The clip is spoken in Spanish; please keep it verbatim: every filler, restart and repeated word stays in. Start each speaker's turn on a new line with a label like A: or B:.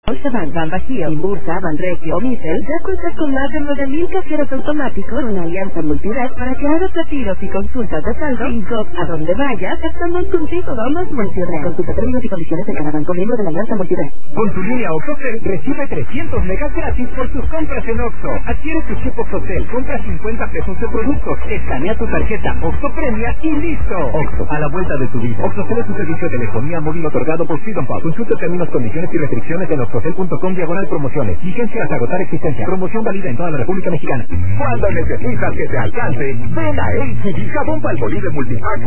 A: Van, Van Bajío, Imbursa, Banregio o Miffel, ya cuentas con más de nueve mil cajeros automáticos, una alianza multired para que hagas retiros y consultas de saldo sin costo. A donde vayas, estamos contigo. Vamos Multired. Consulta términos y condiciones de cada banco miembro de la alianza multired.
B: Con tu línea OXXOTEL recibe trescientos megas gratis por tus compras en Oxxo. Adquiere tu chip OXXOTEL, compra cincuenta pesos de productos, escanea tu tarjeta Oxxo Premia y listo. Oxxo, a la vuelta de tu vida. OXXOTEL es un servicio de telefonía móvil otorgado por Freedom Pop. Consulta términos, condiciones y restricciones en oxxotel punto com diagonal promociones. Vigencia hasta agotar existencia. Promoción válida en toda la República Mexicana. Cuando necesitas que te alcance, ven a H C B Jabón Palmolive Multipack